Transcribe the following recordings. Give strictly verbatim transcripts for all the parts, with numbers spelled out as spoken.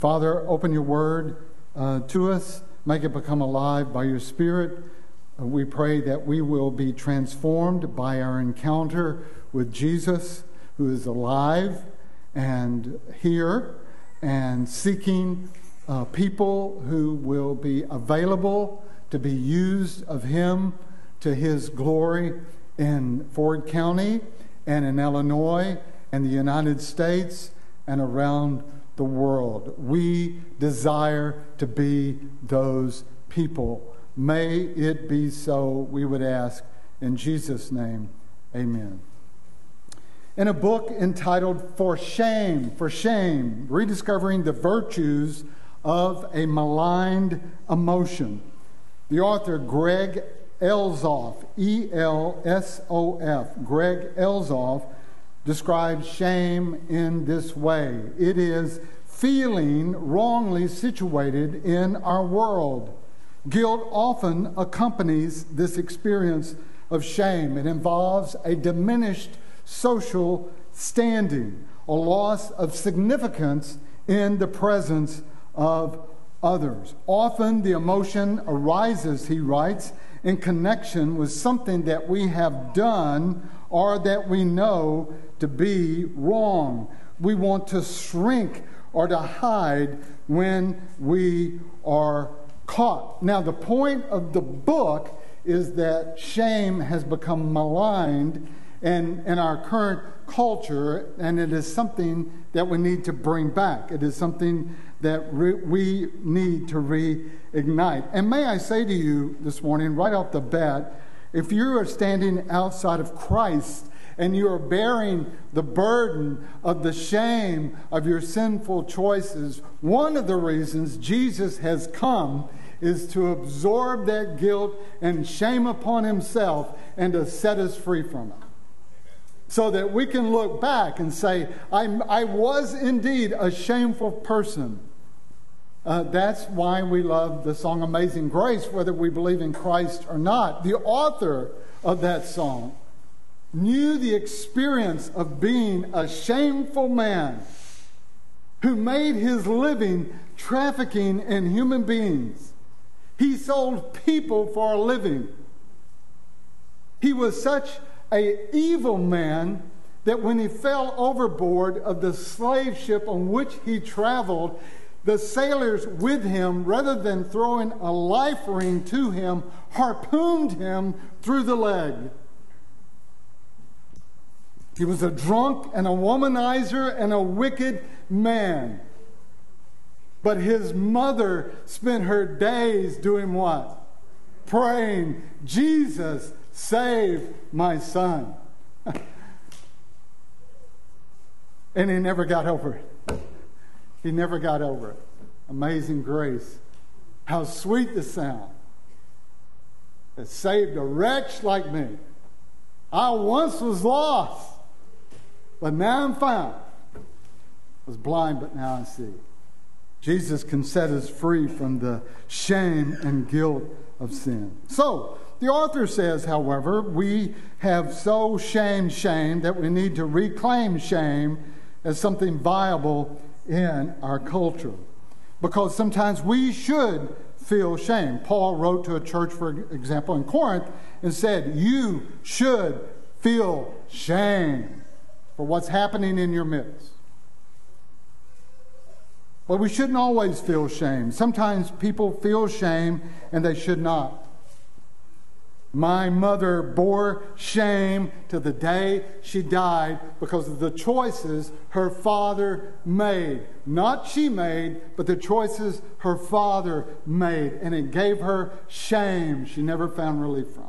Father, open your word uh, to us. Make it become alive by your Spirit. Uh, we pray that we will be transformed by our encounter with Jesus, who is alive and here and seeking uh, people who will be available to be used of him to his glory in Ford County and in Illinois and the United States and around the world. We desire to be those people. May it be so, we would ask. In Jesus' name, amen. In a book entitled For Shame, For Shame, Rediscovering the Virtues of a Maligned Emotion, the author Greg Elzoff, E L S O F, Greg Elzoff, describes shame in this way. It is feeling wrongly situated in our world. Guilt often accompanies this experience of shame. It involves a diminished social standing, a loss of significance in the presence of others. Often the emotion arises, he writes, in connection with something that we have done or that we know to be wrong. We want to shrink or to hide when we are caught. Now, the point of the book is that shame has become maligned in, in our current culture, and it is something that we need to bring back. It is something that re- we need to reignite. And may I say to you this morning, right off the bat, if you are standing outside of Christ and you are bearing the burden of the shame of your sinful choices, one of the reasons Jesus has come is to absorb that guilt and shame upon himself and to set us free from it. So that we can look back and say, I, I was indeed a shameful person. Uh, that's why we love the song Amazing Grace, whether we believe in Christ or not. The author of that song knew the experience of being a shameful man who made his living trafficking in human beings. He sold people for a living. He was such an evil man that when he fell overboard of the slave ship on which he traveled, the sailors with him, rather than throwing a life ring to him, harpooned him through the leg. He was a drunk and a womanizer and a wicked man. But his mother spent her days doing what? Praying, Jesus, save my son. And he never got over it. He never got over it. Amazing grace. How sweet the sound that saved a wretch like me. I once was lost, but now I'm found. I was blind, but now I see. Jesus can set us free from the shame and guilt of sin. So, the author says, however, we have so shamed shame that we need to reclaim shame as something viable in our culture. Because sometimes we should feel shame. Paul wrote to a church, for example, in Corinth, and said, you should feel shame for what's happening in your midst. But we shouldn't always feel shame. Sometimes people feel shame and they should not. My mother bore shame to the day she died because of the choices her father made. Not she made, but the choices her father made. And it gave her shame she never found relief from.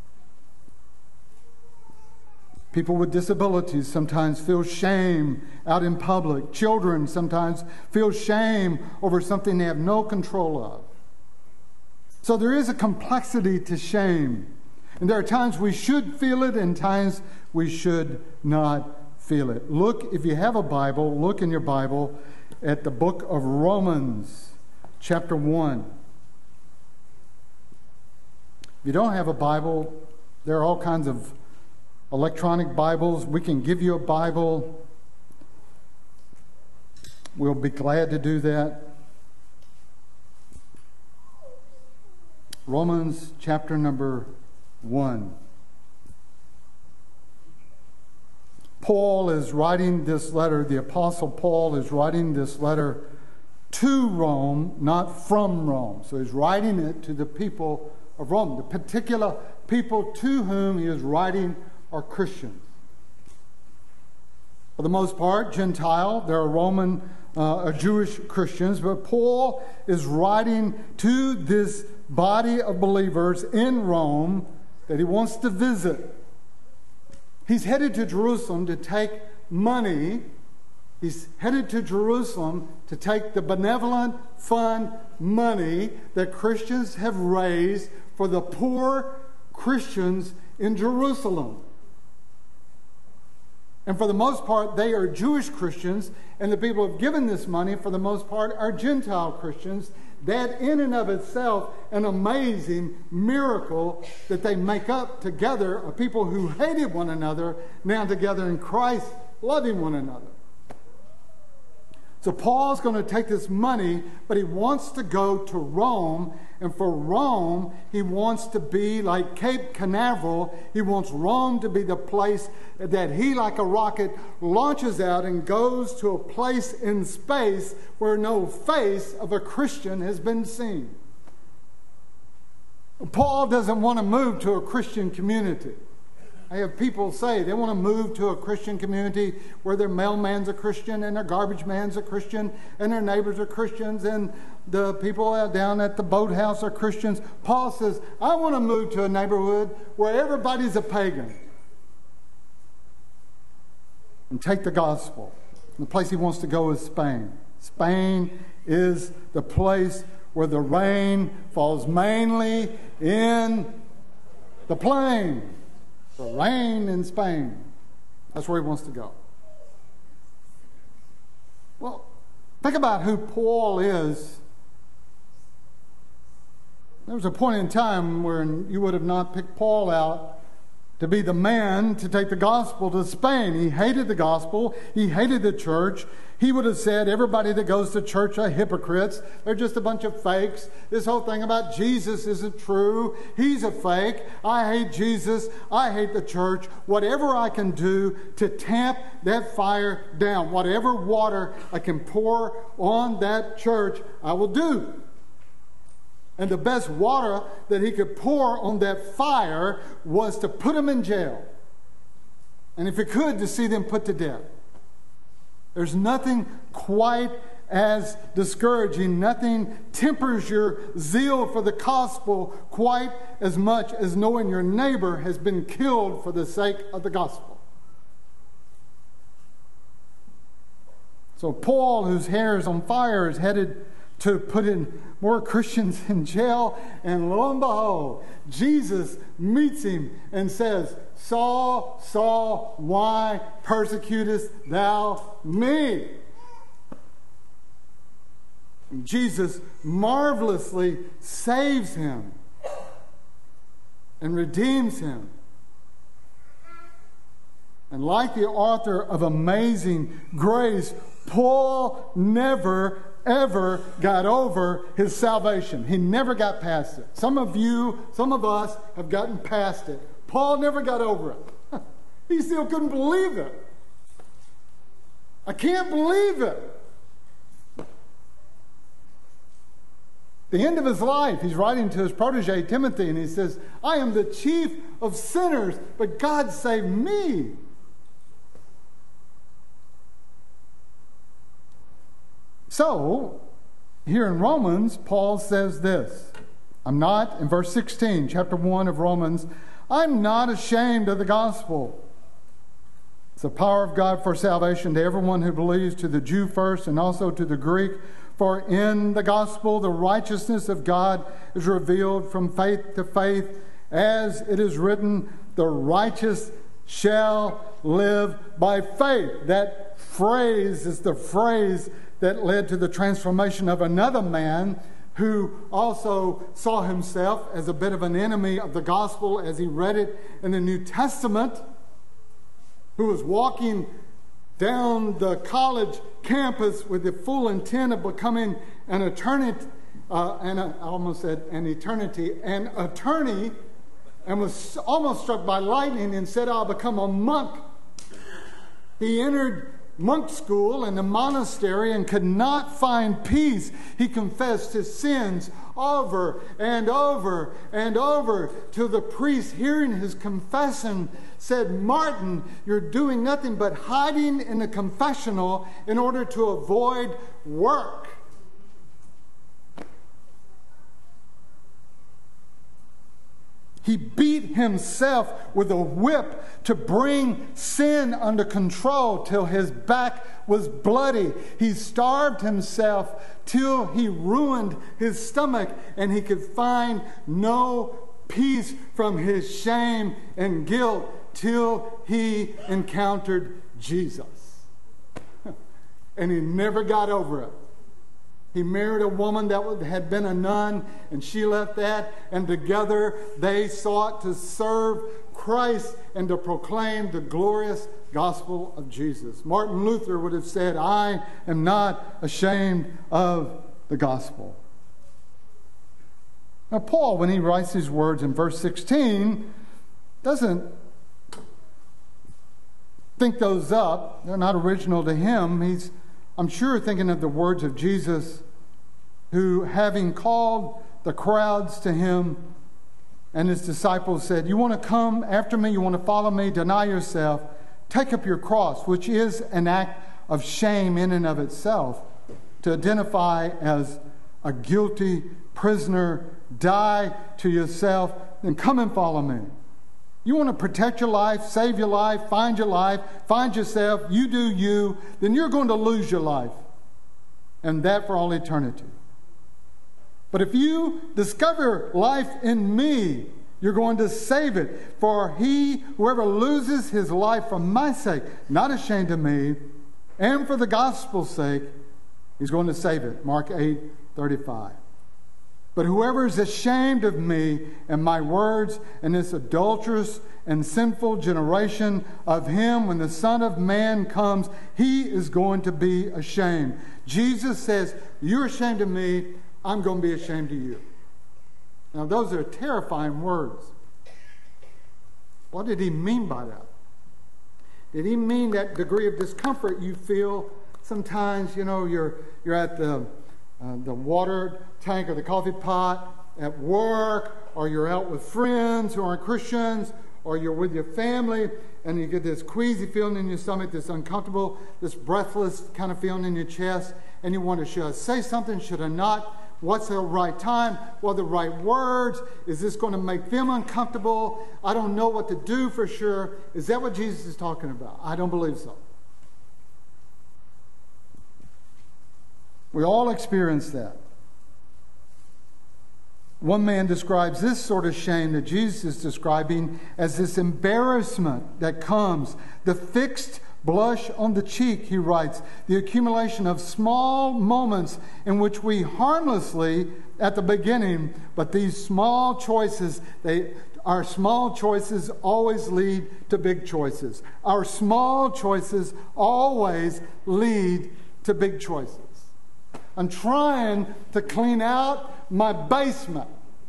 People with disabilities sometimes feel shame out in public. Children sometimes feel shame over something they have no control of. So there is a complexity to shame. And there are times we should feel it and times we should not feel it. Look, if you have a Bible, look in your Bible at the book of Romans, chapter one. If you don't have a Bible, there are all kinds of electronic Bibles. We can give you a Bible. we'll be glad to do that. Romans chapter number one. Paul is writing this letter, the Apostle Paul is writing this letter to Rome, not from Rome. So he's writing it to the people of Rome. The particular people to whom he is writing are Christians. For the most part, Gentile. There are Roman uh, or Jewish Christians, but Paul is writing to this body of believers in Rome that he wants to visit. He's headed to Jerusalem to take money. He's headed to Jerusalem to take the benevolent fund money that Christians have raised for the poor Christians in Jerusalem. And for the most part, they are Jewish Christians, and the people who have given this money, for the most part, are Gentile Christians. That in and of itself, an amazing miracle that they make up together of people who hated one another, now together in Christ, loving one another. So Paul's going to take this money, but he wants to go to Rome. And for Rome, he wants to be like Cape Canaveral. He wants Rome to be the place that he, like a rocket, launches out and goes to a place in space where no face of a Christian has been seen. Paul doesn't want to move to a Christian community. I have people say they want to move to a Christian community where their mailman's a Christian and their garbage man's a Christian and their neighbors are Christians and the people down at the boathouse are Christians. Paul says, I want to move to a neighborhood where everybody's a pagan and take the gospel. The place he wants to go is Spain. Spain is the place where the rain falls mainly in the plain. The rain in Spain. That's where he wants to go. Well, think about who Paul is. There was a point in time when you would have not picked Paul out to be the man to take the gospel to Spain. He hated the gospel. He hated the church. He would have said everybody that goes to church are hypocrites. They're just a bunch of fakes. This whole thing about Jesus isn't true. He's a fake. I hate Jesus. I hate the church. Whatever I can do to tamp that fire down, whatever water I can pour on that church, I will do. And the best water that he could pour on that fire was to put them in jail. And if he could, to see them put to death. There's nothing quite as discouraging. Nothing tempers your zeal for the gospel quite as much as knowing your neighbor has been killed for the sake of the gospel. So Paul, whose hair is on fire, is headed to put in more Christians in jail. And lo and behold, Jesus meets him and says, Saul, Saul, why persecutest thou me? And Jesus marvelously saves him and redeems him. And like the author of Amazing Grace, Paul never ever got over his salvation. He never got past it. Some of you, some of us have gotten past it. Paul never got over it. He still couldn't believe it. I can't believe it. The end of his life, he's writing to his protege Timothy, and he says, I am the chief of sinners, but God saved me. So, here in Romans, Paul says this. I'm not, in verse sixteen, chapter one of Romans, I'm not ashamed of the gospel. It's the power of God for salvation to everyone who believes, to the Jew first and also to the Greek. For in the gospel, the righteousness of God is revealed from faith to faith, as it is written, the righteous shall live by faith. That phrase is the phrase that led to the transformation of another man who also saw himself as a bit of an enemy of the gospel as he read it in the New Testament, who was walking down the college campus with the full intent of becoming an attorney, uh, and a, I almost said an eternity, an attorney, and was almost struck by lightning and said, I'll become a monk. He entered monk school in the monastery and could not find peace. He confessed his sins over and over and over till the priest, hearing his confession, said, Martin, you're doing nothing but hiding in the confessional in order to avoid work. He beat himself with a whip to bring sin under control till his back was bloody. He starved himself till he ruined his stomach, and he could find no peace from his shame and guilt till he encountered Jesus. And he never got over it. He married a woman that had been a nun, and she left that, and together they sought to serve Christ and to proclaim the glorious gospel of Jesus. Martin Luther would have said, I am not ashamed of the gospel. Now, Paul, when he writes these words in verse sixteen, doesn't think those up. They're not original to him. He's I'm sure thinking of the words of Jesus, who, having called the crowds to him and his disciples, said, you want to come after me, you want to follow me, deny yourself, take up your cross, which is an act of shame in and of itself, to identify as a guilty prisoner, die to yourself, then come and follow me. You want to protect your life, save your life, find your life, find yourself, you do you, then you're going to lose your life. And that for all eternity. But if you discover life in me, you're going to save it. For he, whoever loses his life for my sake, not ashamed of me, and for the gospel's sake, he's going to save it. Mark eight thirty-five. But whoever is ashamed of me and my words in this adulterous and sinful generation, of him when the Son of Man comes, he is going to be ashamed. Jesus says, you're ashamed of me, I'm going to be ashamed of you. Now those are terrifying words. What did he mean by that? Did he mean that degree of discomfort you feel sometimes, you know, you're, you're at the... Uh, the water tank or the coffee pot at work, or you're out with friends who aren't Christians, or you're with your family, and you get this queasy feeling in your stomach, this uncomfortable, this breathless kind of feeling in your chest, and you wonder, should I say something, should I not? What's the right time? What are the right words? Is this going to make them uncomfortable? I don't know what to do for sure. Is that what Jesus is talking about? I don't believe so. We all experience that. One man describes this sort of shame that Jesus is describing as this embarrassment that comes, the fixed blush on the cheek, he writes, the accumulation of small moments in which we harmlessly, at the beginning, but these small choices, they, our small choices always lead to big choices. Our small choices always lead to big choices. I'm trying to clean out my basement.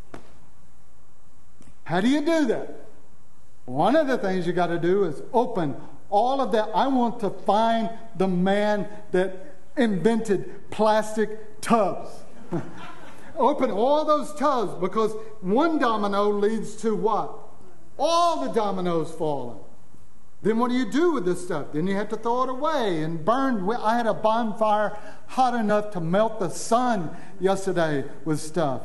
How do you do that? One of the things you got to do is open all of that. I want to find the man that invented plastic tubs. Open all those tubs, because one domino leads to what? All the dominoes falling. Then what do you do with this stuff? Then you have to throw it away and burn. I had a bonfire hot enough to melt the sun yesterday with stuff.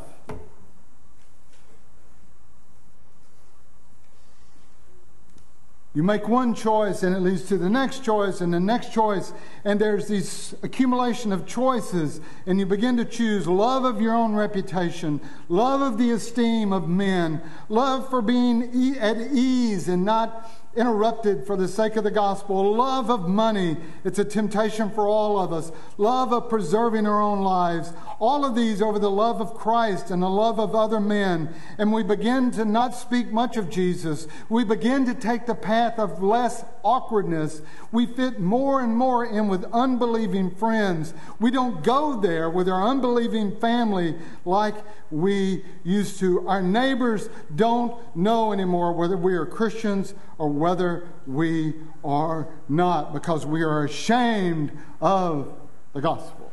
You make one choice and it leads to the next choice and the next choice, and there's this accumulation of choices, and you begin to choose love of your own reputation, love of the esteem of men, love for being e- at ease and not interrupted for the sake of the gospel. Love of money, it's a temptation for all of us. Love of preserving our own lives. All of these over the love of Christ and the love of other men. And we begin to not speak much of Jesus. We begin to take the path of less awkwardness. We fit more and more in with unbelieving friends. We don't go there with our unbelieving family like we used to. Our neighbors don't know anymore whether we are Christians or whether we are not, because we are ashamed of the gospel.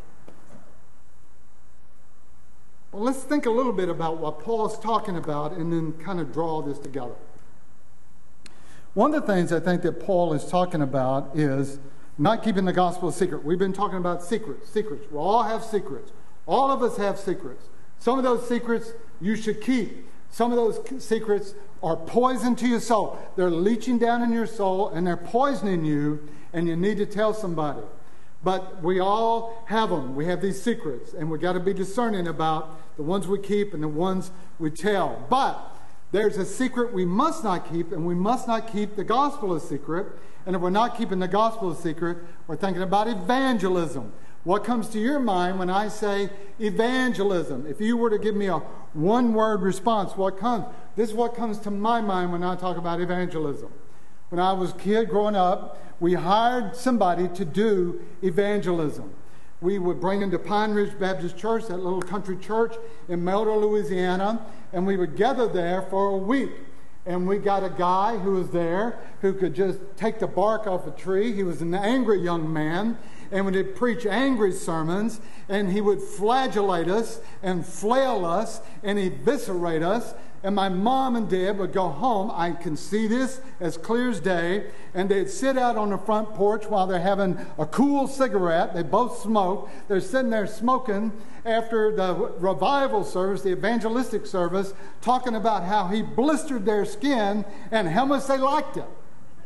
Well, let's think a little bit about what Paul is talking about and then kind of draw this together. One of the things I think that Paul is talking about is not keeping the gospel a secret. We've been talking about secrets, secrets. We all have secrets. All of us have secrets. Some of those secrets you should keep. Some of those secrets are poison to your soul. They're leaching down in your soul and they're poisoning you, and you need to tell somebody. But we all have them. We have these secrets, and we've got to be discerning about the ones we keep and the ones we tell. But there's a secret we must not keep, and we must not keep the gospel a secret. And if we're not keeping the gospel a secret, we're thinking about evangelism. What comes to your mind when I say evangelism? If you were to give me a one-word response, what comes? This is what comes to my mind when I talk about evangelism. When I was a kid growing up, we hired somebody to do evangelism. We would bring them to Pine Ridge Baptist Church, that little country church in Meldo, Louisiana, and we would gather there for a week. And we got a guy who was there who could just take the bark off a tree. He was an angry young man, and would preach angry sermons, and he would flagellate us and flail us and eviscerate us. And my mom and dad would go home. I can see this as clear as day. And they'd sit out on the front porch while they're having a cool cigarette. They both smoke. They're sitting there smoking after the revival service, the evangelistic service, talking about how he blistered their skin and how much they liked it.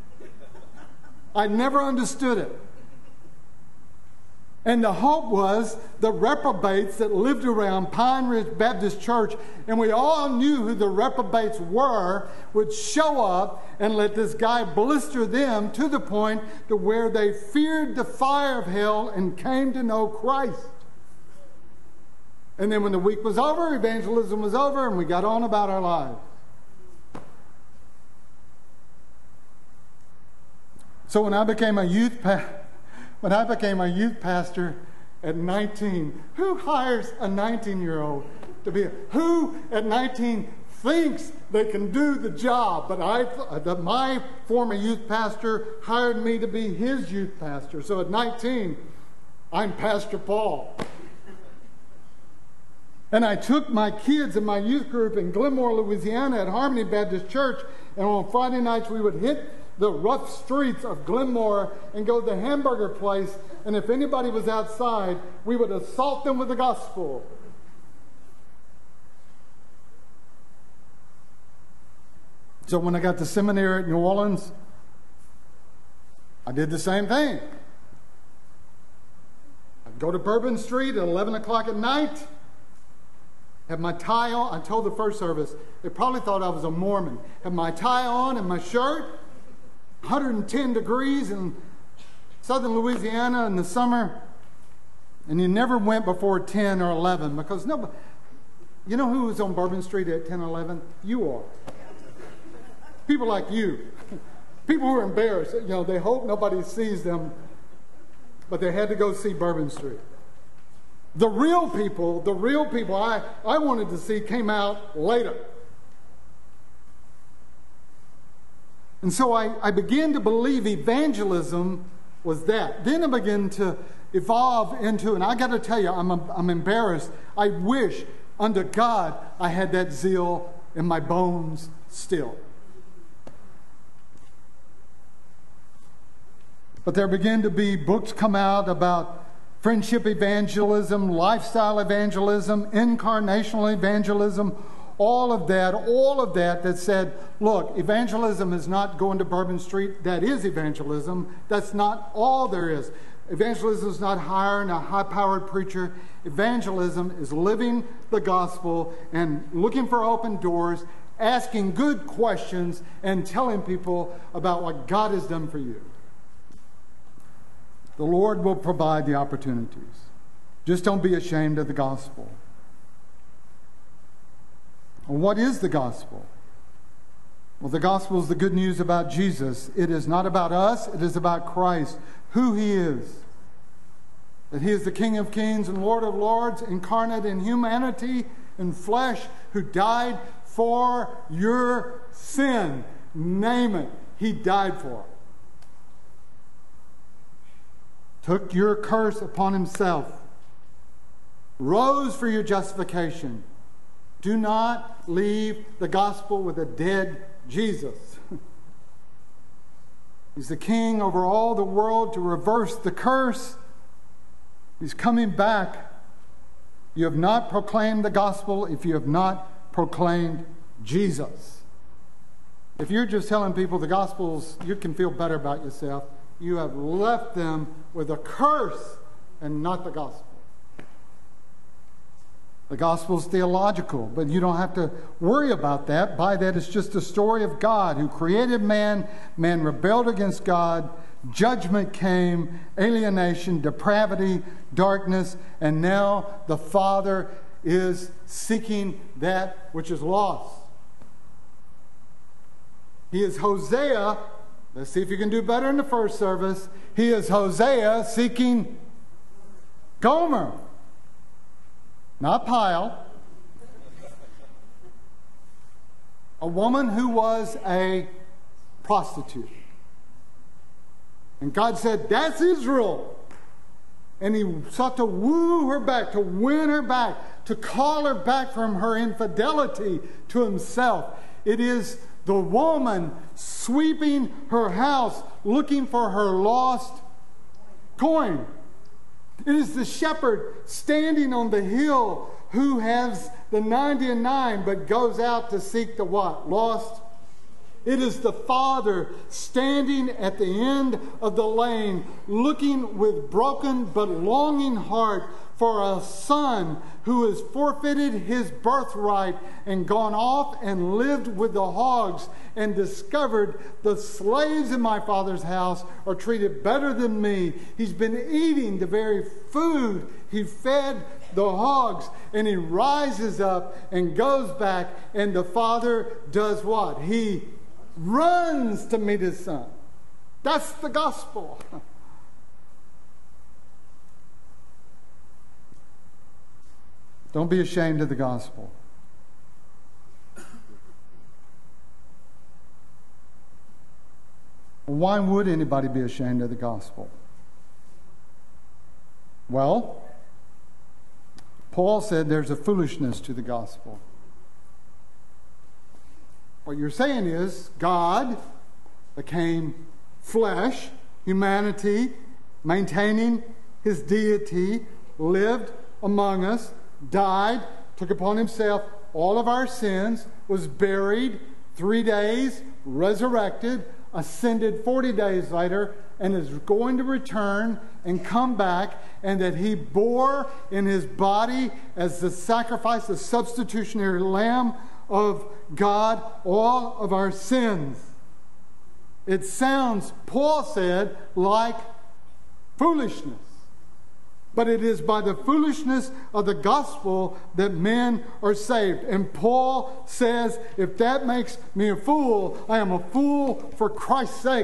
I never understood it. And the hope was the reprobates that lived around Pine Ridge Baptist Church, and we all knew who the reprobates were, would show up and let this guy blister them to the point to where they feared the fire of hell and came to know Christ. And then when the week was over, evangelism was over, and we got on about our lives. So when I became a youth pastor, When I became a youth pastor at nineteen, who hires a nineteen-year-old to be a, who at nineteen thinks they can do the job? But I, the, my former youth pastor hired me to be his youth pastor. So at nineteen, I'm Pastor Paul. And I took my kids in my youth group in Glenmore, Louisiana at Harmony Baptist Church, and on Friday nights we would hit the rough streets of Glenmore and go to the hamburger place, and if anybody was outside, we would assault them with the gospel. So when I got to seminary at New Orleans, I did the same thing. I'd go to Bourbon Street at eleven o'clock at night, have my tie on. I told the first service, they probably thought I was a Mormon. Have my tie on and my shirt, one hundred ten degrees in southern Louisiana in the summer, and you never went before ten or eleven because nobody, you know who was on Bourbon Street at ten or eleven? You are. People like you. People who are embarrassed. You know, they hope nobody sees them, but they had to go see Bourbon Street. The real people, the real people I, I wanted to see came out later. And so I, I began to believe evangelism was that. Then I began to evolve into, and I got to tell you, I'm, I'm embarrassed. I wish under God I had that zeal in my bones still. But there began to be books come out about friendship evangelism, lifestyle evangelism, incarnational evangelism, all of that, all of that that said, look, evangelism is not going to Bourbon Street. That is evangelism. That's not all there is. Evangelism is not hiring a high-powered preacher. Evangelism is living the gospel and looking for open doors asking good questions and telling people about what God has done for you. The Lord will provide the opportunities. Just don't be ashamed of the gospel. Well, what is the gospel? Well, the gospel is the good news about Jesus. It is not about us. It is about Christ, who he is. That he is the King of kings and Lord of lords, incarnate in humanity and flesh, who died for your sin. Name it. He died for it. Took your curse upon himself. Rose for your justification. Do not leave the gospel with a dead Jesus. He's the king over all the world to reverse the curse. He's coming back. You have not proclaimed the gospel if you have not proclaimed Jesus. If you're just telling people the gospel's, you can feel better about yourself, you have left them with a curse and not the gospel. The gospel is theological, but you don't have to worry about that. By that, it's just the story of God who created man. Man rebelled against God. Judgment came, alienation, depravity, darkness, and now the Father is seeking that which is lost. He is Hosea. Let's see if you can do better in the first service. He is Hosea seeking Gomer. Not Pyle. A woman who was a prostitute. And God said, that's Israel. And he sought to woo her back, to win her back, to call her back from her infidelity to himself. It is the woman sweeping her house, looking for her lost coin. It is the shepherd standing on the hill who has the ninety and nine but goes out to seek the what? Lost. It is the father standing at the end of the lane looking with broken but longing heart for a son who has forfeited his birthright and gone off and lived with the hogs and discovered the slaves in my father's house are treated better than me. He's been eating the very food he fed the hogs, and he rises up and goes back, and the father does what? He runs to meet his son. That's the gospel. Don't be ashamed of the gospel. Why would anybody be ashamed of the gospel? Well, Paul said there's a foolishness to the gospel. What you're saying is God became flesh, humanity, maintaining his deity, lived among us, died, took upon himself all of our sins, was buried, three days, resurrected, ascended forty days later, and is going to return and come back, and that he bore in his body as the sacrifice, the substitutionary lamb of God, all of our sins. It sounds, Paul said, like foolishness. But it is by the foolishness of the gospel that men are saved. And Paul says, if that makes me a fool, I am a fool for Christ's sake.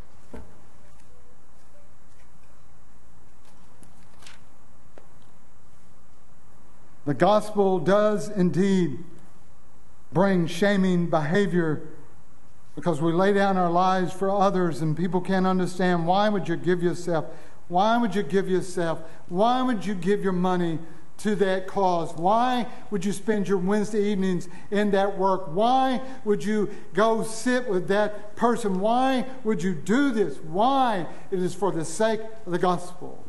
The gospel does indeed bring shaming behavior because we lay down our lives for others and people can't understand, why would you give yourself? Why would you give yourself? Why would you give your money to that cause? Why would you spend your Wednesday evenings in that work? Why would you go sit with that person? Why would you do this? Why? It is for the sake of the gospel.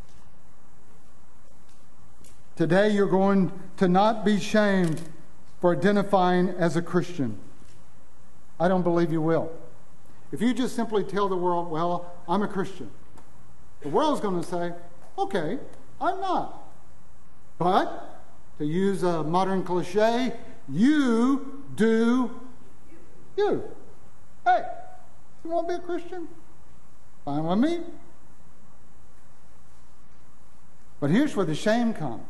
Today you're going to not be shamed for identifying as a Christian. I don't believe you will. If you just simply tell the world, well, I'm a Christian, the world's going to say, okay, I'm not. But, to use a modern cliche, you do you. Hey, you want to be a Christian? Fine with me. But here's where the shame comes.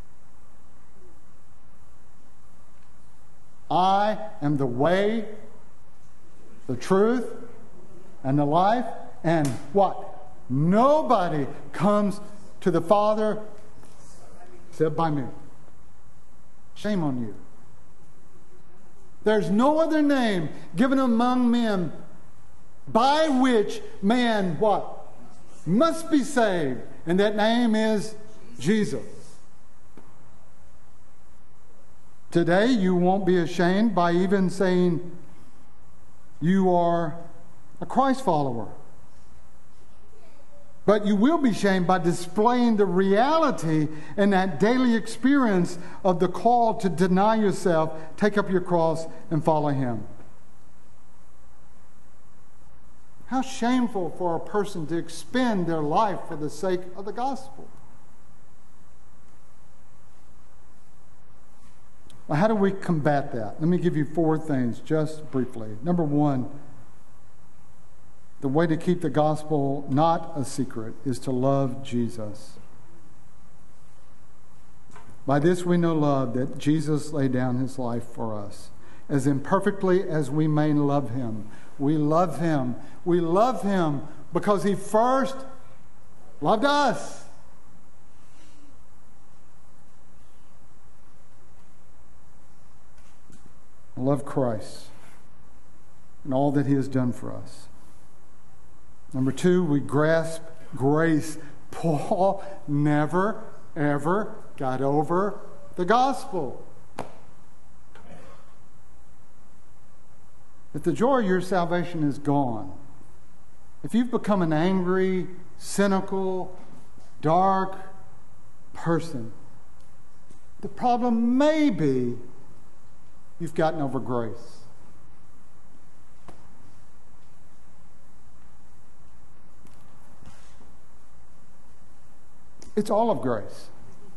I am the way, the truth, and the life. And what? Nobody comes to the Father except by me. Shame on you. There's no other name given among men by which man, what? Must be saved. And that name is Jesus. Today, you won't be ashamed by even saying you are a Christ follower. But you will be shamed by displaying the reality and that daily experience of the call to deny yourself, take up your cross, and follow Him. How shameful for a person to expend their life for the sake of the gospel. Well, how do we combat that? Let me give you four things just briefly. Number one, the way to keep the gospel not a secret is to love Jesus. By this we know love, that Jesus laid down His life for us. As imperfectly as we may love Him, we love Him. We love Him because He first loved us. I love Christ and all that He has done for us. Number two, we grasp grace. Paul never, ever got over the gospel. If the joy of your salvation is gone, if you've become an angry, cynical, dark person, the problem may be you've gotten over grace. It's all of grace.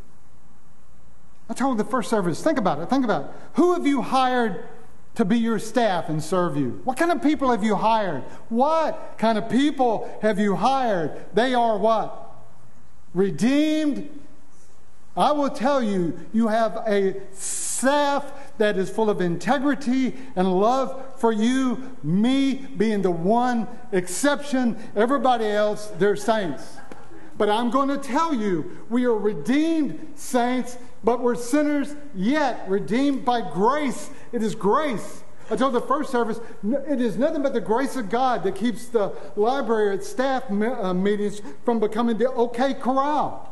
I told the first service, think about it, think about it. Who have you hired to be your staff and serve you? What kind of people have you hired? What kind of people have you hired? They are what? Redeemed. I will tell you, you have a staff that is full of integrity and love for you, me being the one exception. Everybody else, they're saints. But I'm going to tell you, we are redeemed saints, but we're sinners yet, redeemed by grace. It is grace. I told the first service, it is nothing but the grace of God that keeps the library at staff meetings from becoming the OK Corral.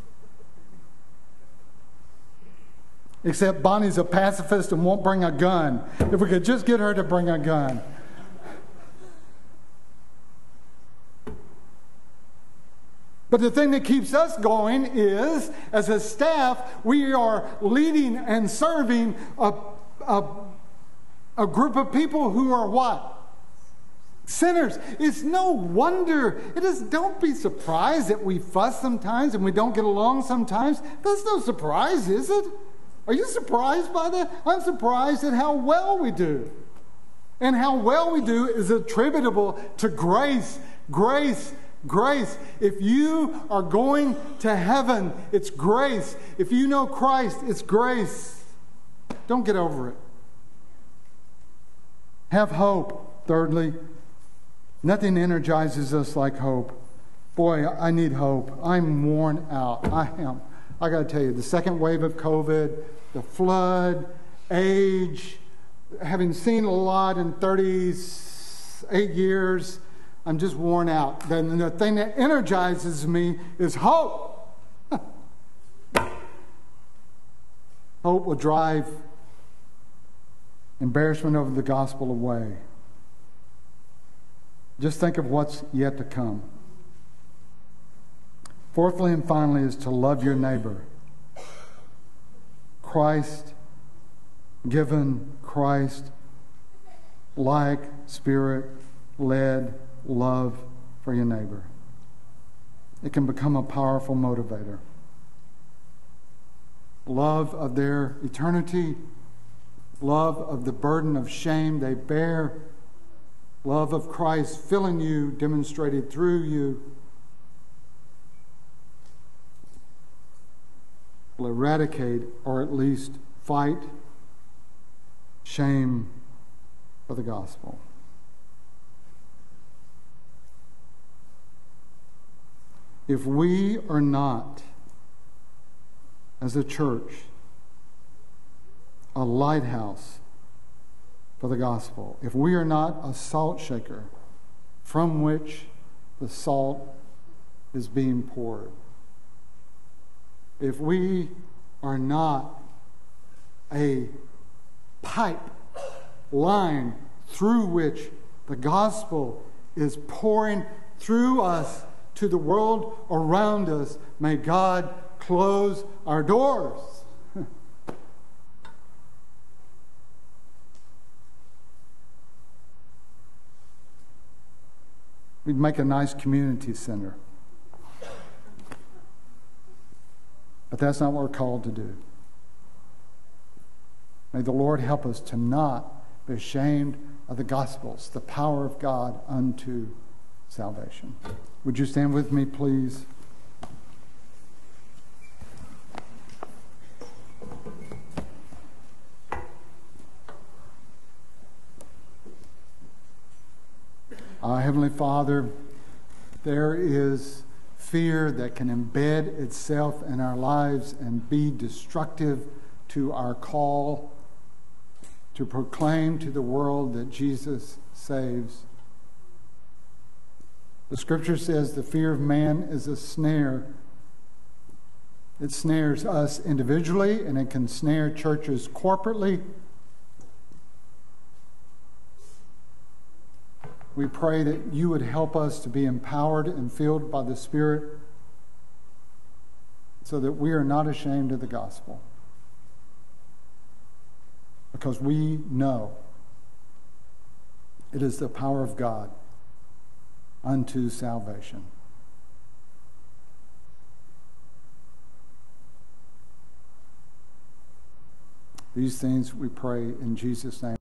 Except Bonnie's a pacifist and won't bring a gun. If we could just get her to bring a gun. But the thing that keeps us going is, as a staff, we are leading and serving a, a, a group of people who are what? Sinners. It's no wonder. It is, don't be surprised that we fuss sometimes and we don't get along sometimes. That's no surprise, is it? Are you surprised by that? I'm surprised at how well we do. And how well we do is attributable to grace, grace, grace. If you are going to heaven, it's grace. If you know Christ, it's grace. Don't get over it. Have hope. Thirdly, nothing energizes us like hope. Boy, I need hope. I'm worn out. I am. I got to tell you, the second wave of COVID, the flood, age, having seen a lot in thirty-eight years, I'm just worn out. Then the thing that energizes me is hope. Hope will drive embarrassment over the gospel away. Just think of what's yet to come. Fourthly and finally is to love your neighbor. Christ given, Christ like, Spirit led love for your neighbor. It can become a powerful motivator. Love of their eternity love of the burden of shame they bear, love of Christ filling you, demonstrated through you, will eradicate or at least fight shame for the gospel. If we are not, as a church, a lighthouse for the gospel, if we are not a salt shaker from which the salt is being poured, if we are not a pipe line through which the gospel is pouring through us to the world around us, may God close our doors. We'd make a nice community center. But that's not what we're called to do. May the Lord help us to not be ashamed of the Gospels, the power of God unto salvation. Would you stand with me, please? Our Heavenly Father, there is fear that can embed itself in our lives and be destructive to our call to proclaim to the world that Jesus saves. The Scripture says the fear of man is a snare. It snares us individually, and it can snare churches corporately. We pray that you would help us to be empowered and filled by the Spirit so that we are not ashamed of the gospel. Because we know it is the power of God unto salvation. These things we pray in Jesus' name.